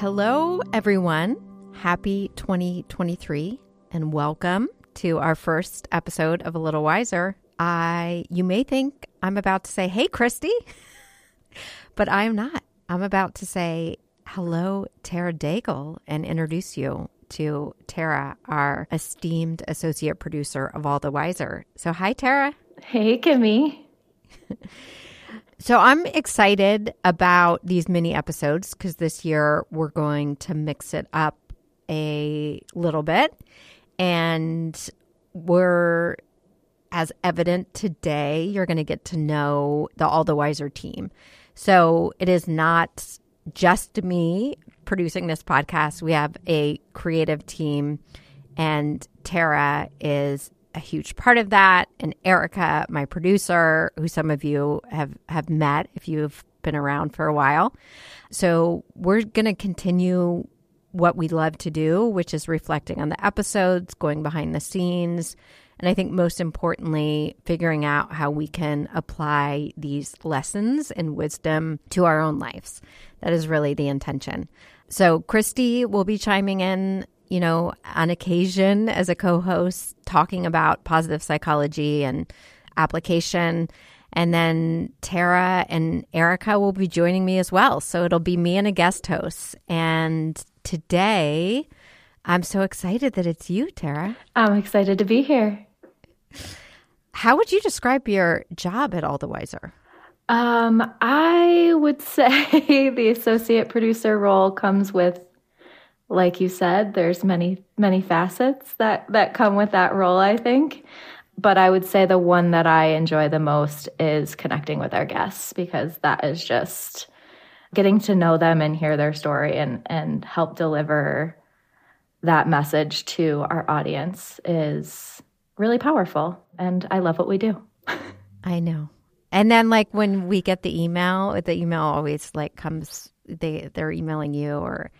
Hello, everyone. Happy 2023 and welcome to our first episode of A Little Wiser. You may think I'm about to say, hey, Christy, but I am not. I'm about to say hello, Tara Daigle, and introduce you to Tara, our esteemed associate producer of All the Wiser. So hi, Tara. Hey, Kimmy. So I'm excited about these mini episodes because this year we're going to mix it up a little bit. And we're, as evident today, you're going to get to know the All the Wiser team. So it is not just me producing this podcast. We have a creative team, and Tara is a huge part of that. And Erica, my producer, who some of you have met if you've been around for a while. So we're going to continue what we love to do, which is reflecting on the episodes, going behind the scenes, and I think most importantly, figuring out how we can apply these lessons and wisdom to our own lives. That is really the intention. So Christy will be chiming in, on occasion as a co-host, talking about positive psychology and application. And then Tara and Erica will be joining me as well. So it'll be me and a guest host. And today, I'm so excited that it's you, Tara. I'm excited to be here. How would you describe your job at All the Wiser? I would say the associate producer role comes with, like you said, there's many facets that come with that role, I think. But I would say the one that I enjoy the most is connecting with our guests, because that is just getting to know them and hear their story and help deliver that message to our audience is really powerful. And I love what we do. I know. And then when we get the email always comes, they're emailing you or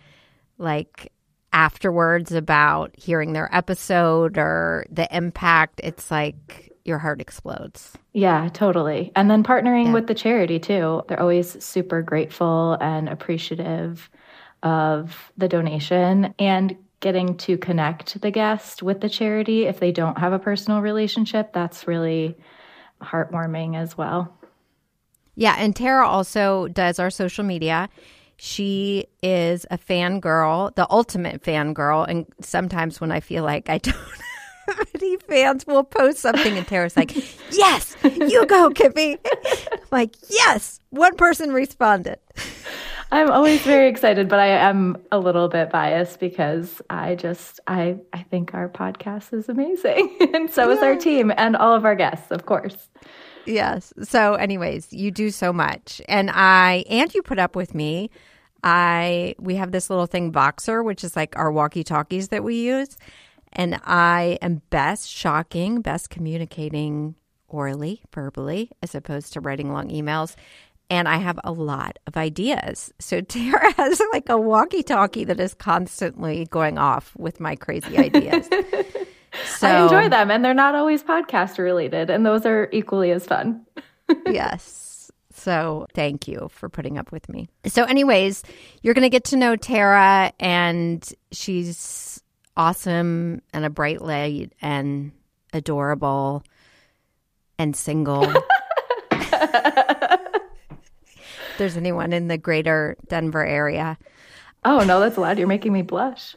afterwards about hearing their episode or the impact. It's your heart explodes. Yeah, totally. And then partnering with the charity too. They're always super grateful and appreciative of the donation, and getting to connect the guest with the charity if they don't have a personal relationship. That's really heartwarming as well. Yeah. And Tara also does our social media. She is a fangirl, the ultimate fangirl. And sometimes when I feel like I don't have any fans, we'll post something and Tara's like, yes, you go, Kippy. I'm yes, one person responded. I'm always very excited, but I am a little bit biased because I think our podcast is amazing. And so is our team and all of our guests, of course. Yes. So anyways, you do so much. And you put up with me. We have this little thing, Voxer, which is our walkie-talkies that we use. And I am best communicating orally, verbally, as opposed to writing long emails. And I have a lot of ideas. So Tara has a walkie-talkie that is constantly going off with my crazy ideas. So, I enjoy them, and they're not always podcast related, and those are equally as fun. Yes. So thank you for putting up with me. So anyways, you're going to get to know Tara, and she's awesome and a bright light and adorable and single. If there's anyone in the greater Denver area. Oh, no, that's loud. You're making me blush.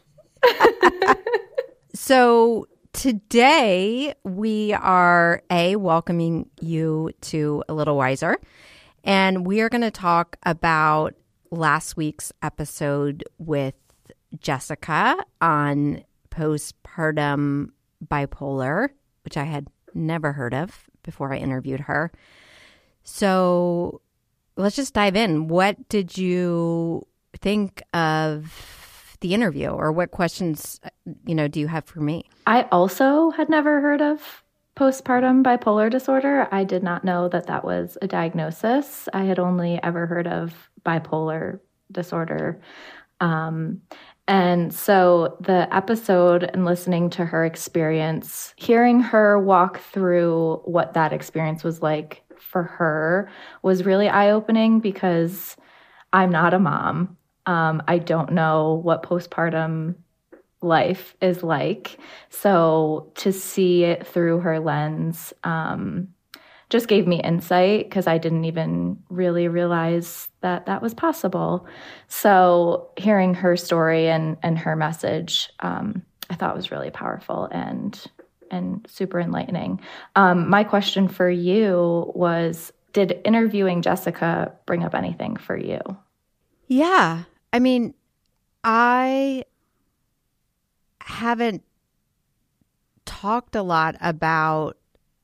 So today we are welcoming you to A Little Wiser, and we are going to talk about last week's episode with Jessica on postpartum bipolar, which I had never heard of before I interviewed her. So let's just dive in. What did you think of the interview, or what questions, do you have for me? I also had never heard of postpartum bipolar disorder. I did not know that was a diagnosis. I had only ever heard of bipolar disorder. And so the episode and listening to her experience, hearing her walk through what that experience was like for her was really eye-opening, because I'm not a mom. I don't know what postpartum life is like. So to see it through her lens just gave me insight because I didn't even really realize that that was possible. So hearing her story and her message, I thought was really powerful and super enlightening. My question for you was, did interviewing Jessica bring up anything for you? Yeah. I mean, I haven't talked a lot about,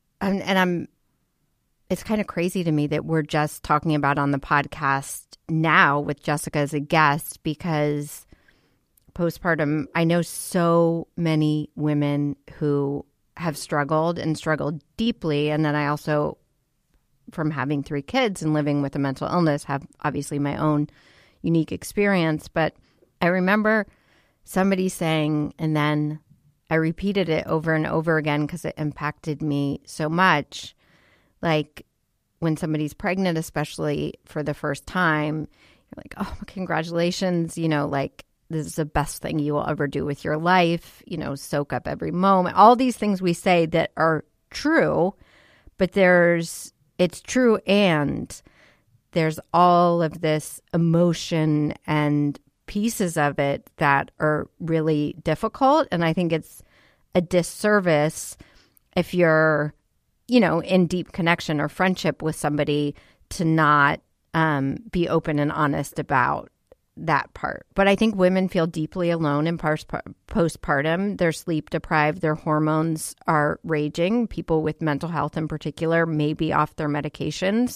it's kind of crazy to me that we're just talking about on the podcast now with Jessica as a guest, because postpartum, I know so many women who have struggled and struggled deeply. And then I also, from having 3 kids and living with a mental illness, have obviously my own unique experience. But I remember somebody saying, and then I repeated it over and over again because it impacted me so much. Like when somebody's pregnant, especially for the first time, you're like, oh, congratulations, like this is the best thing you will ever do with your life, soak up every moment. All these things we say that are true, but it's true, and there's all of this emotion and pieces of it that are really difficult. And I think it's a disservice if you're, in deep connection or friendship with somebody to not be open and honest about that part. But I think women feel deeply alone in postpartum. They're sleep deprived. Their hormones are raging. People with mental health in particular may be off their medications.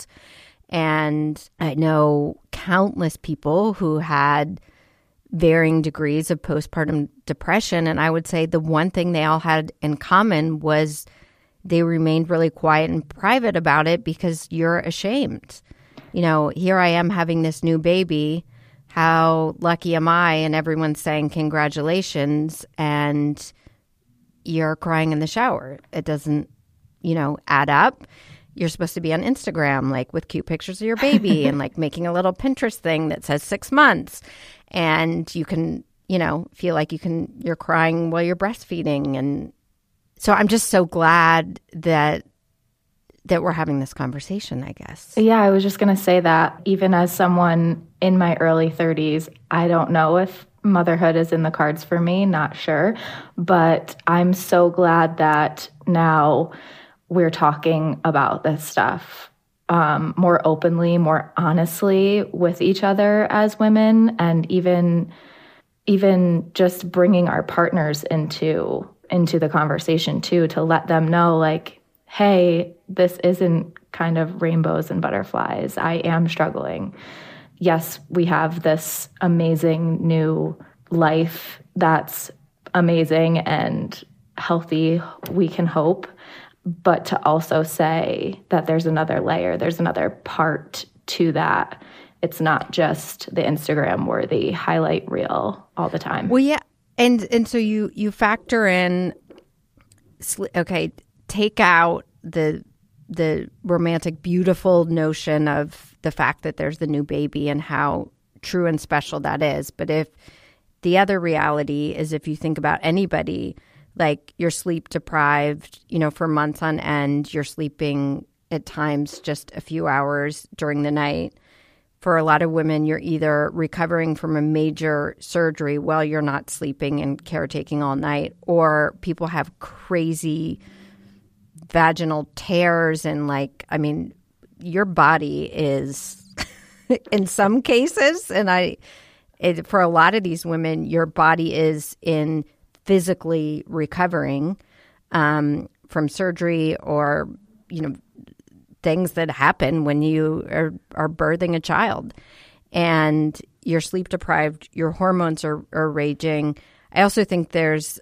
And I know countless people who had varying degrees of postpartum depression. And I would say the one thing they all had in common was they remained really quiet and private about it because you're ashamed. Here I am having this new baby. How lucky am I? And everyone's saying congratulations, and you're crying in the shower. It doesn't, add up. You're supposed to be on Instagram, like with cute pictures of your baby and like making a little Pinterest thing that says 6 months. And you can, feel like you're crying while you're breastfeeding. And so I'm just so glad that we're having this conversation, I guess. Yeah, I was just going to say that even as someone in my early 30s, I don't know if motherhood is in the cards for me, not sure. But I'm so glad that now we're talking about this stuff more openly, more honestly with each other as women, and even just bringing our partners into the conversation too, to let them know, like, hey, this isn't kind of rainbows and butterflies. I am struggling. Yes, we have this amazing new life that's amazing and healthy, we can hope, but to also say that there's another layer, there's another part to that. It's not just the Instagram worthy highlight reel all the time. Well, yeah. And so you factor in, okay, take out the romantic, beautiful notion of the fact that there's the new baby and how true and special that is. But if the other reality is, if you think about anybody, like you're sleep deprived, for months on end, you're sleeping at times just a few hours during the night. For a lot of women, you're either recovering from a major surgery while you're not sleeping and caretaking all night, or people have crazy vaginal tears. And your body is, in some cases, and for a lot of these women, your body is in physically recovering from surgery or, things that happen when you are birthing a child, and you're sleep deprived, your hormones are raging. I also think there's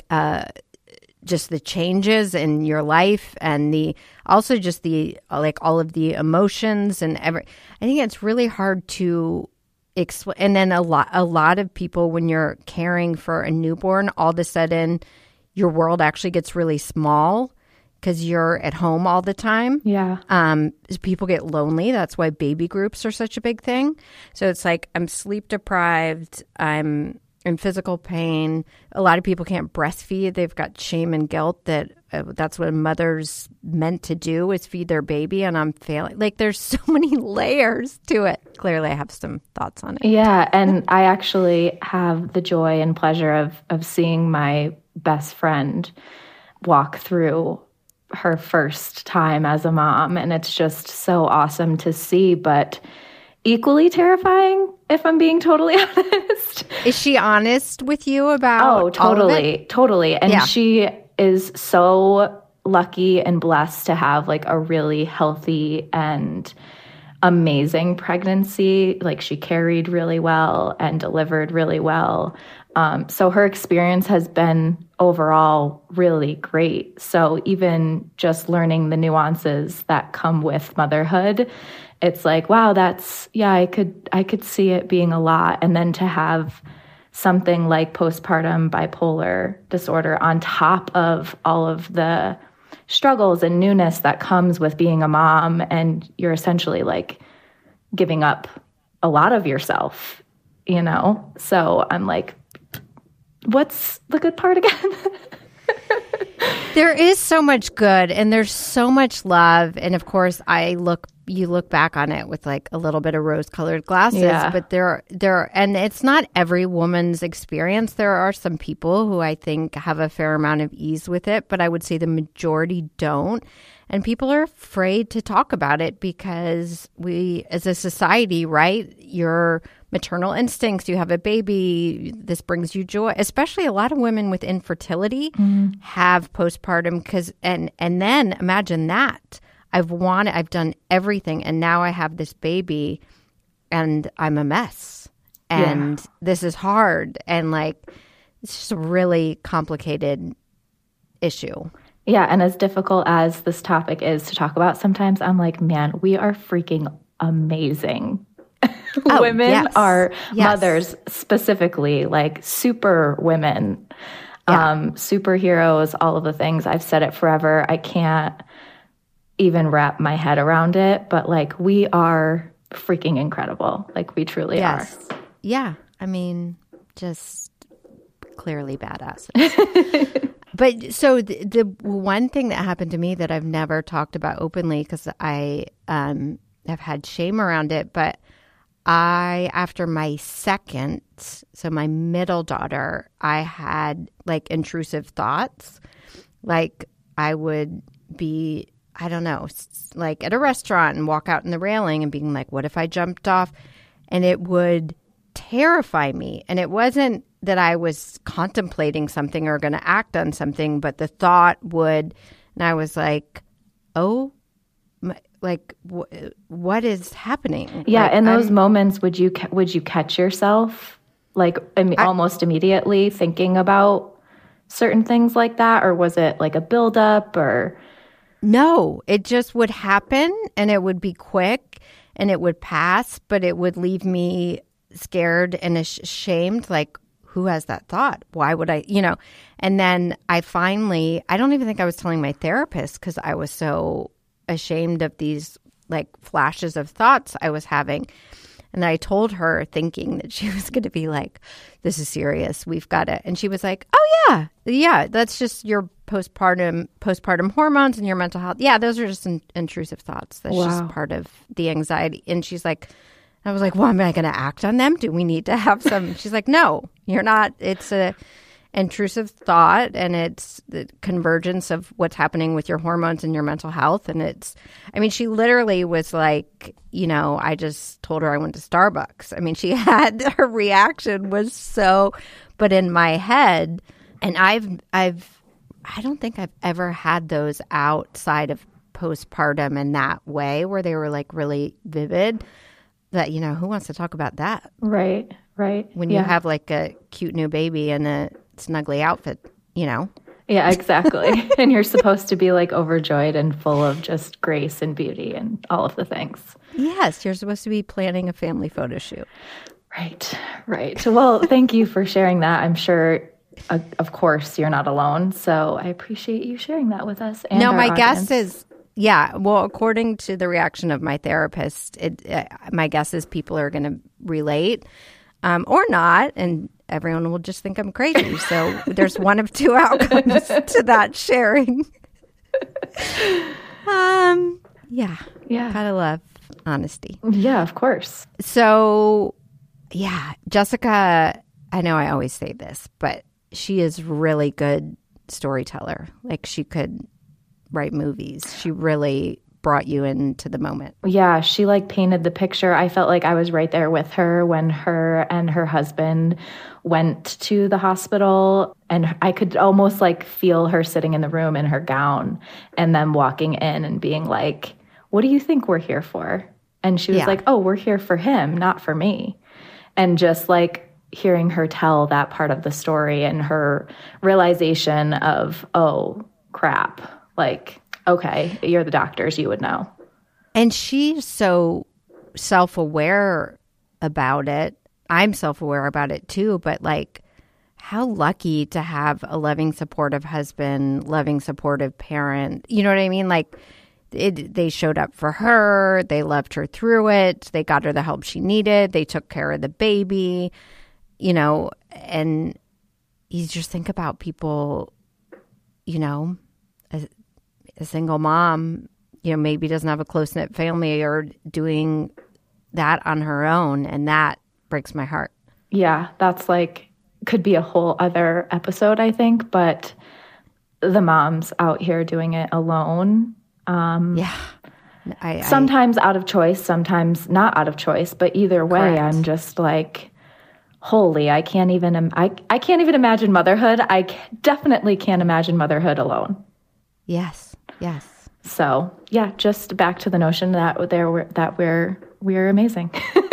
just the changes in your life, and also just all of the emotions and I think it's really hard to explain. And then a lot of people, when you're caring for a newborn, all of a sudden your world actually gets really small because you're at home all the time. Yeah. People get lonely. That's why baby groups are such a big thing. So it's like I'm sleep deprived. I'm in physical pain. A lot of people can't breastfeed. They've got shame and guilt that that's what a mother's meant to do is feed their baby, and I'm failing. Like there's so many layers to it. Clearly, I have some thoughts on it. Yeah, and I actually have the joy and pleasure of seeing my best friend walk through her first time as a mom, and it's just so awesome to see, but equally terrifying, if I'm being totally honest. Is she honest with you about totally. And she is so lucky and blessed to have like a really healthy and amazing pregnancy. Like she carried really well and delivered really well. So her experience has been overall really great. So even just learning the nuances that come with motherhood, it's like, wow, I could see it being a lot. And then to have something like postpartum bipolar disorder on top of all of the struggles and newness that comes with being a mom, and you're essentially like giving up a lot of yourself, you know? So I'm like, what's the good part again? There is so much good and there's so much love. And of course, you look back on it with like a little bit of rose-colored glasses, but there are, and it's not every woman's experience. There are some people who I think have a fair amount of ease with it, but I would say the majority don't. And people are afraid to talk about it because we, as a society, right, your maternal instincts, you have a baby, this brings you joy. Especially a lot of women with infertility have postpartum and then imagine that. I've done everything, and now I have this baby, and I'm a mess, and this is hard, and like it's just a really complicated issue. Yeah, and as difficult as this topic is to talk about, sometimes I'm like, man, we are freaking amazing. Women are mothers, specifically, like super women, superheroes, all of the things. I've said it forever. I can't even wrap my head around it, but like we are freaking incredible. Like we truly are. Yeah. I mean, just clearly badasses. But so the one thing that happened to me that I've never talked about openly because I have had shame around it, but after my second, so my middle daughter, I had like intrusive thoughts. Like I would be, I don't know, like at a restaurant and walk out in the railing and being like, what if I jumped off? And it would terrify me. And it wasn't that I was contemplating something or going to act on something, but the thought would, and I was like, oh, like what is happening? Yeah, like, in those moments, would you catch yourself like almost immediately thinking about certain things like that, or was it like a buildup? Or no, it just would happen, and it would be quick, and it would pass, but it would leave me scared and ashamed, like, who has that thought? Why would I, And then I don't even think I was telling my therapist because I was so ashamed of these like flashes of thoughts I was having. And I told her thinking that she was going to be like, this is serious. We've got it. And she was like, oh yeah, that's just your postpartum hormones and your mental health. Yeah, those are just intrusive thoughts. That's just part of the anxiety. And she's like, I was like, well, am I going to act on them? Do we need to have some? She's like, no, you're not. It's a intrusive thought, and it's the convergence of what's happening with your hormones and your mental health. And she literally was like, I just told her I went to Starbucks. I mean, her reaction was so, but in my head, and I don't think I've ever had those outside of postpartum in that way where they were like really vivid. That, who wants to talk about that? Right. When you have like a cute new baby and a snuggly outfit, Yeah, exactly. And you're supposed to be like overjoyed and full of just grace and beauty and all of the things. Yes, you're supposed to be planning a family photo shoot. Right. Well, thank you for sharing that. I'm sure of course, you're not alone. So I appreciate you sharing that with us. And No, our my audience. guess is, yeah, well, according to the reaction of my therapist, my guess is people are going to relate or not, and everyone will just think I'm crazy. So there's one of two outcomes to that sharing. Yeah. Gotta love honesty. Yeah, of course. So, yeah, Jessica, I know I always say this, but she is really good storyteller. Like, she could write movies. She really brought you into the moment. Yeah, she like painted the picture. I felt like I was right there with her when her and her husband went to the hospital, and I could almost like feel her sitting in the room in her gown and them walking in and being like, "What do you think we're here for?" And she was like, "Oh, we're here for him, not for me." And just like hearing her tell that part of the story and her realization of, oh, crap, like, okay, you're the doctors, you would know. And she's so self-aware about it. I'm self-aware about it too, but like, how lucky to have a loving, supportive husband, loving, supportive parent. You know what I mean? Like, they showed up for her. They loved her through it. They got her the help she needed. They took care of the baby, you know, and you just think about people, you know, a single mom, you know, maybe doesn't have a close-knit family or doing that on her own. And that breaks my heart. Yeah, that's like, could be a whole other episode, I think, but the moms out here doing it alone. Yeah. Sometimes out of choice, sometimes not out of choice, but either way, Correct. I'm just like, holy, I can't even imagine motherhood. Definitely can't imagine motherhood alone. Yes. Yes. So yeah, just back to the notion that we're amazing.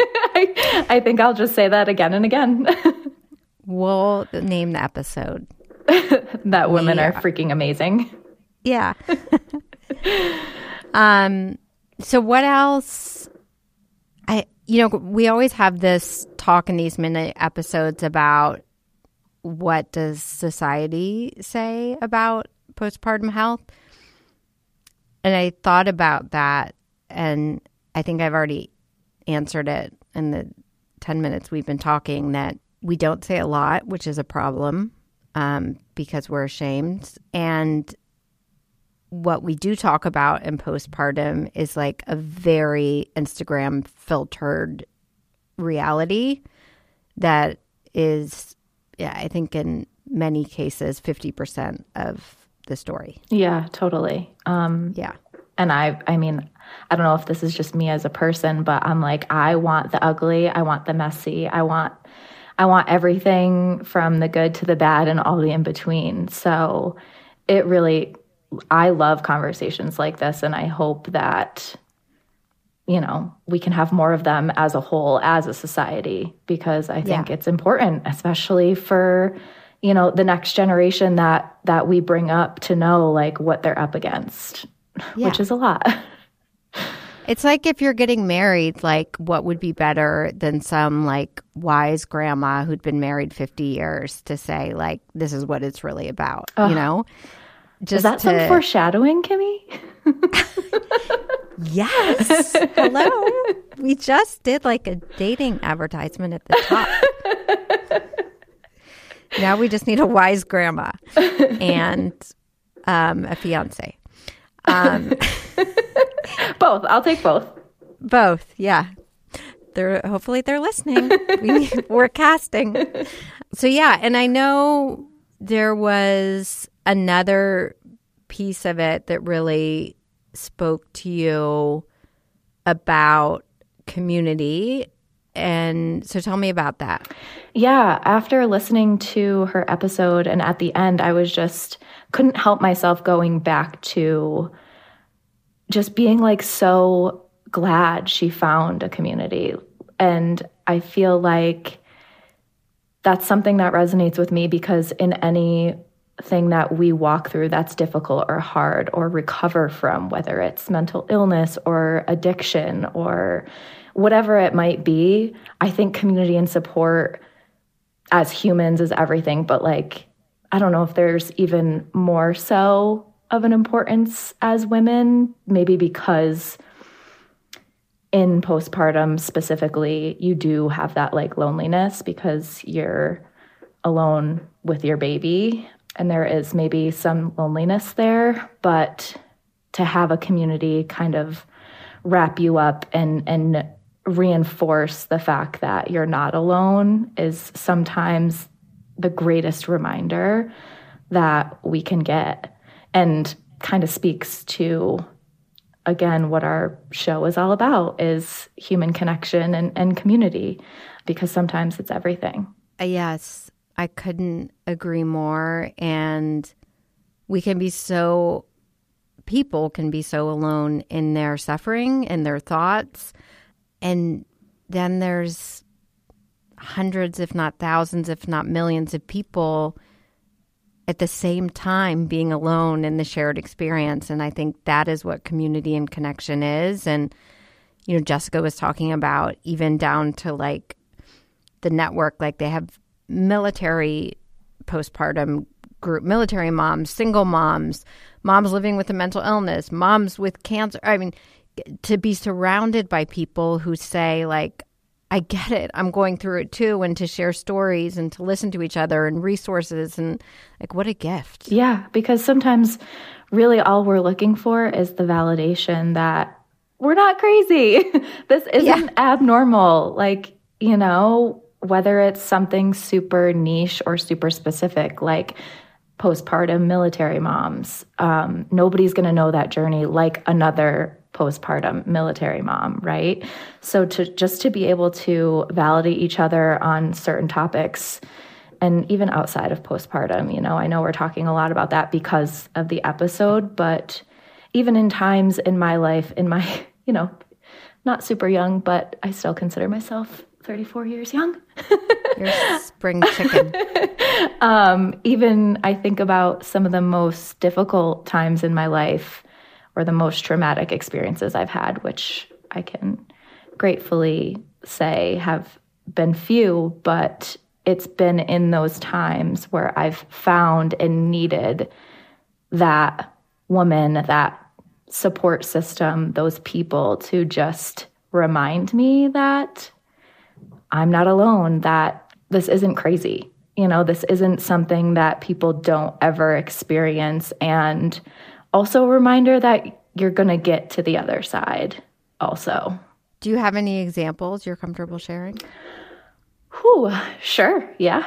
I think I'll just say that again and again. We'll name the episode. That women are freaking amazing. Yeah. So what else? We always have this talk in these mini episodes about what does society say about postpartum health? And I thought about that, and I think I've already answered it in the 10 minutes we've been talking, that we don't say a lot, which is a problem because we're ashamed. And what we do talk about in postpartum is like a very Instagram filtered reality that is, I think in many cases, 50% of the story. Yeah, totally. Yeah. And I mean, I don't know if this is just me as a person, but I'm like, I want the ugly, I want the messy, I want everything from the good to the bad and all the in between. So I love conversations like this, and I hope that, you know, we can have more of them as a whole, as a society, because I think it's important, especially for, you know, the next generation that we bring up to know like what they're up against, which is a lot. It's like if you're getting married, like what would be better than some like wise grandma who'd been married 50 years to say like, this is what it's really about, you know? Is that some foreshadowing, Kimmy? Yes. Hello. We just did like a dating advertisement at the top. Now we just need a wise grandma and a fiance. Both. I'll take both. Both. Yeah. Hopefully they're listening. We're casting. So yeah. And I know there was another piece of it that really spoke to you about community. And so tell me about that. Yeah. After listening to her episode and at the end, I was couldn't help myself going back to just being like so glad she found a community. And I feel like that's something that resonates with me, because in anything that we walk through that's difficult or hard or recover from, whether it's mental illness or addiction or whatever it might be, I think community and support as humans is everything. But like I don't know if there's even more so of an importance as women, maybe because in postpartum specifically, you do have that like loneliness because you're alone with your baby, and there is maybe some loneliness there, but to have a community kind of wrap you up and reinforce the fact that you're not alone is sometimes the greatest reminder that we can get, and kind of speaks to, again, what our show is all about, is human connection and community, because sometimes it's everything. Yes, I couldn't agree more. And people can be so alone in their suffering and their thoughts. And then there's hundreds, if not thousands, if not millions of people at the same time being alone in the shared experience. And I think that is what community and connection is. And, Jessica was talking about even down to like the network, like they have military postpartum group, military moms, single moms, moms living with a mental illness, moms with cancer. I mean, to be surrounded by people who say like, I get it, I'm going through it too, and to share stories and to listen to each other and resources, and like, what a gift. Yeah, because sometimes really all we're looking for is the validation that we're not crazy. This isn't abnormal. Like, whether it's something super niche or super specific, like postpartum military moms, nobody's going to know that journey like another postpartum military mom, right? So to be able to validate each other on certain topics, and even outside of postpartum, I know we're talking a lot about that because of the episode, but even in times in my life, in my, not super young, but I still consider myself 34 years young. You're a spring chicken. Even I think about some of the most difficult times in my life, or the most traumatic experiences I've had, which I can gratefully say have been few, but it's been in those times where I've found and needed that woman, that support system, those people to just remind me that I'm not alone, that this isn't crazy. This isn't something that people don't ever experience. And also a reminder that you're going to get to the other side also. Do you have any examples you're comfortable sharing? Sure. Yeah.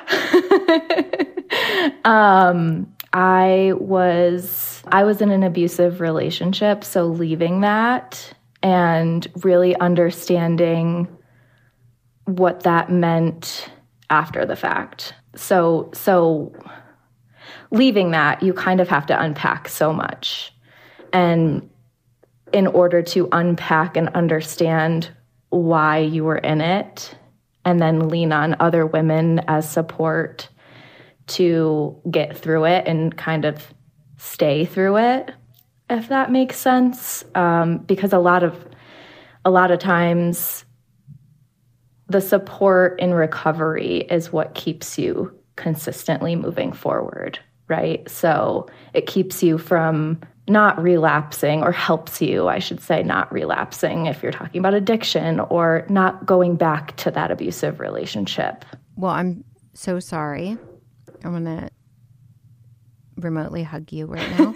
I was in an abusive relationship, so leaving that and really understanding what that meant after the fact. So leaving that, you kind of have to unpack so much. And in order to unpack and understand why you were in it, and then lean on other women as support to get through it and kind of stay through it, if that makes sense. Because a lot of times the support in recovery is what keeps you consistently moving forward, right? So it keeps you from not relapsing, or helps you, I should say, not relapsing if you're talking about addiction, or not going back to that abusive relationship. Well, I'm so sorry. I want to remotely hug you right now.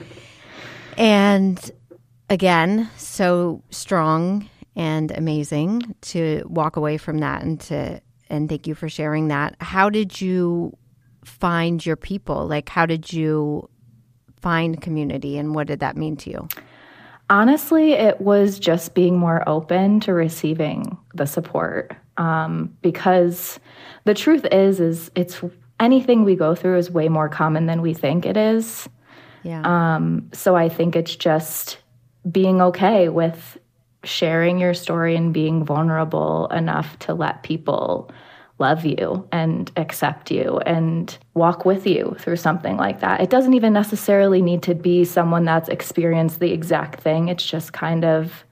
And again, so strong and amazing to walk away from that, and thank you for sharing that. How did you find your people? Like, how did you find community, and what did that mean to you? Honestly, it was just being more open to receiving the support. Because the truth is it's anything we go through is way more common than we think it is. Yeah. So I think it's just being okay with sharing your story and being vulnerable enough to let people love you and accept you and walk with you through something like that. It doesn't even necessarily need to be someone that's experienced the exact thing. It's just kind of,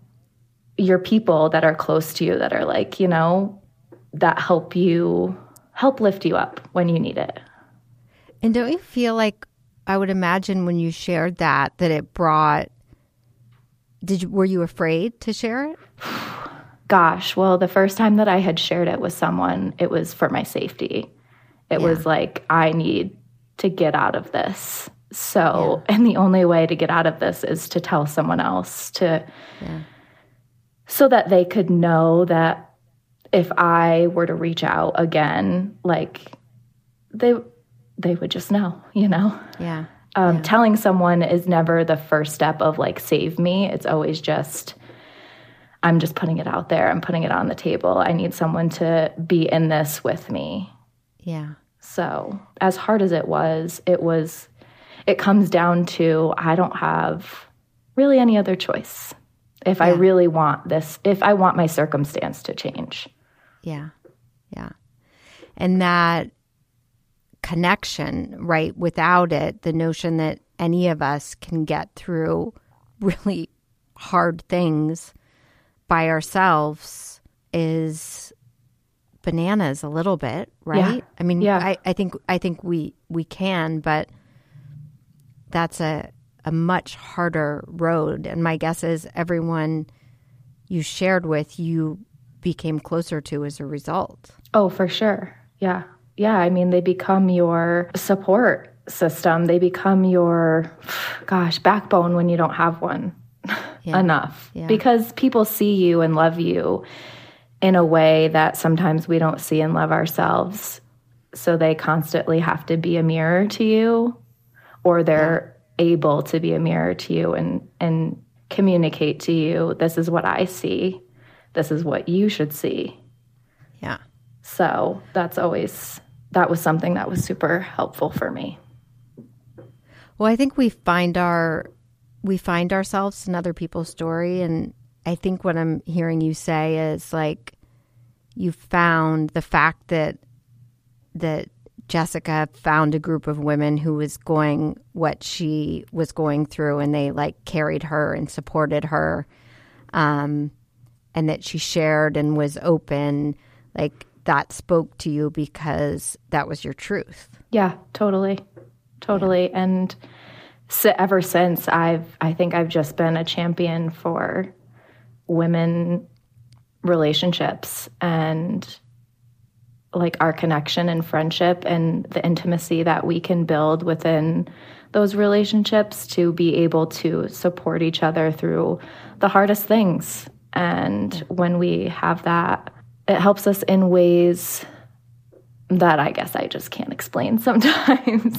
your people that are close to you, that are like, that help you help lift you up when you need it. And don't you feel like, I would imagine when you shared that it brought, were you afraid to share it? Gosh, well, the first time that I had shared it with someone, it was for my safety. It was like, I need to get out of this. So, and the only way to get out of this is to tell someone else so that they could know that if I were to reach out again, like they would just know, you know? Yeah. Telling someone is never the first step of like, save me. It's always just, I'm just putting it out there. I'm putting it on the table. I need someone to be in this with me. Yeah. So as hard as it comes down to, I don't have really any other choice. If I really want this, if I want my circumstance to change. Yeah. Yeah. And that connection, right? Without it, the notion that any of us can get through really hard things by ourselves is bananas a little bit, right? Yeah. I mean, I think we can, but that's a much harder road. And my guess is everyone you shared with, you became closer to as a result. Oh, for sure. Yeah. Yeah. I mean, they become your support system. They become your, backbone when you don't have one enough. Yeah. Because people see you and love you in a way that sometimes we don't see and love ourselves. So they constantly have to be a mirror to you, or they're able to be a mirror to you and communicate to you, this is what I see. This is what you should see. Yeah. So that was something that was super helpful for me. Well, I think we find ourselves in other people's story. And I think what I'm hearing you say is like, you found the fact that Jessica found a group of women who was going what she was going through, and they like carried her and supported her, and that she shared and was open. Like that spoke to you because that was your truth. Yeah, totally. Yeah. And ever since, I think I've just been a champion for women relationships and like our connection and friendship and the intimacy that we can build within those relationships to be able to support each other through the hardest things. And when we have that, it helps us in ways that I guess I just can't explain sometimes.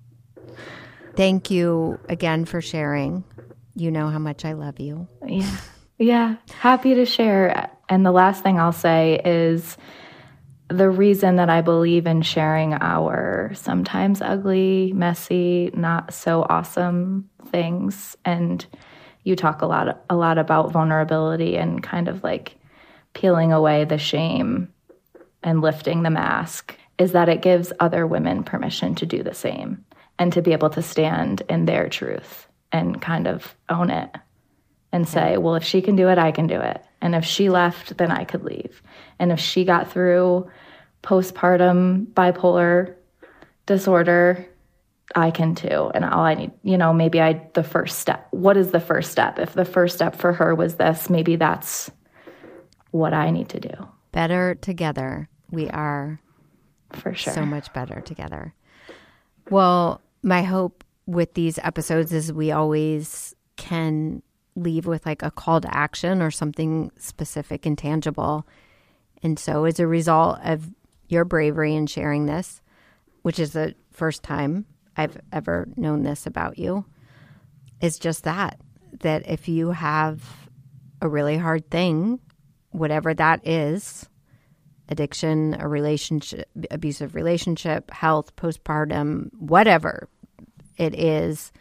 Thank you again for sharing. You know how much I love you. Yeah. Happy to share. And the last thing I'll say is the reason that I believe in sharing our sometimes ugly, messy, not so awesome things. And you talk a lot about vulnerability and kind of like peeling away the shame and lifting the mask, is that it gives other women permission to do the same and to be able to stand in their truth and kind of own it and say, well, if she can do it, I can do it. And if she left, then I could leave. And if she got through postpartum bipolar disorder, I can too. And all I need, the first step. What is the first step? If the first step for her was this, maybe that's what I need to do. Better together. We are for sure so much better together. Well, my hope with these episodes is we always can leave with like a call to action or something specific and tangible. And so as a result of your bravery in sharing this, which is the first time I've ever known this about you, is just that if you have a really hard thing, whatever that is, addiction, a relationship, abusive relationship, health, postpartum, whatever it is,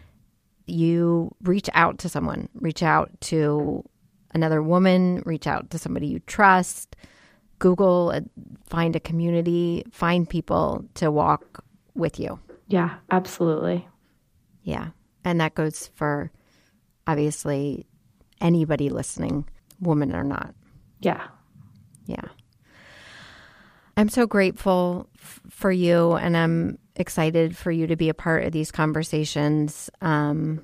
you reach out to someone, reach out to another woman, reach out to somebody you trust, Google, find a community, find people to walk with you. Yeah, absolutely. Yeah. And that goes for obviously anybody listening, woman or not. Yeah. Yeah. I'm so grateful for you, and I'm excited for you to be a part of these conversations. And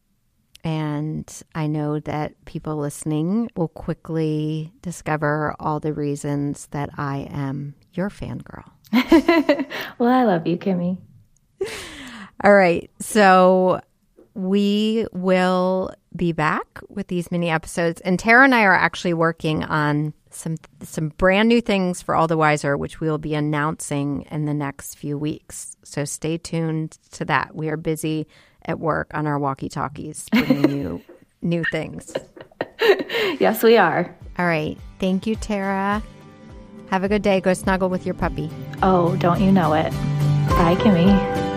I know that people listening will quickly discover all the reasons that I am your fangirl. Well, I love you, Kimmy. All right. So we will be back with these mini episodes. And Tara and I are actually working on some brand new things for All the Wiser, which we will be announcing in the next few weeks. So stay tuned to that. We are busy at work on our walkie-talkies bringing you new things. Yes, we are. All right. Thank you, Tara. Have a good day. Go snuggle with your puppy. Oh, don't you know it. Bye, Kimmy.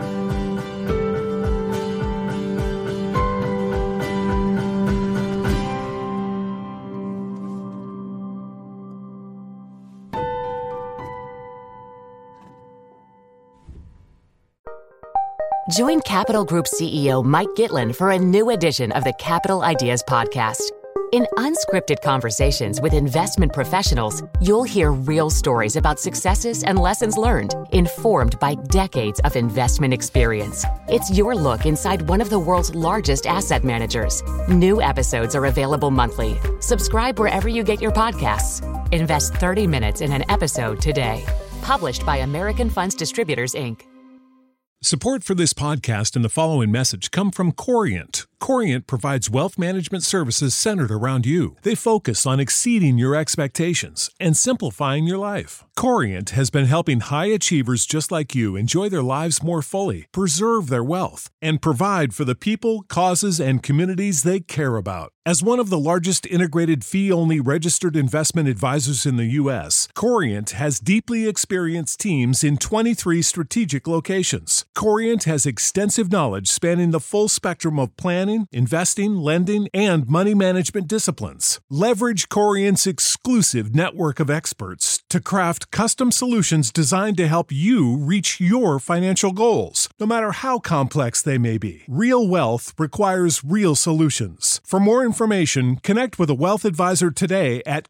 Join Capital Group CEO Mike Gitlin for a new edition of the Capital Ideas Podcast. In unscripted conversations with investment professionals, you'll hear real stories about successes and lessons learned, informed by decades of investment experience. It's your look inside one of the world's largest asset managers. New episodes are available monthly. Subscribe wherever you get your podcasts. Invest 30 minutes in an episode today. Published by American Funds Distributors, Inc. Support for this podcast and the following message come from Corient. Corient provides wealth management services centered around you. They focus on exceeding your expectations and simplifying your life. Corient has been helping high achievers just like you enjoy their lives more fully, preserve their wealth, and provide for the people, causes, and communities they care about. As one of the largest integrated fee-only registered investment advisors in the U.S., Corient has deeply experienced teams in 23 strategic locations. Corient has extensive knowledge spanning the full spectrum of planning, investing, lending, and money management disciplines. Leverage Corient's exclusive network of experts to craft custom solutions designed to help you reach your financial goals, no matter how complex they may be. Real wealth requires real solutions. For more information, connect with a wealth advisor today at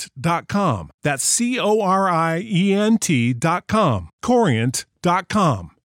Corient.com. That's Corient.com. Corient.com.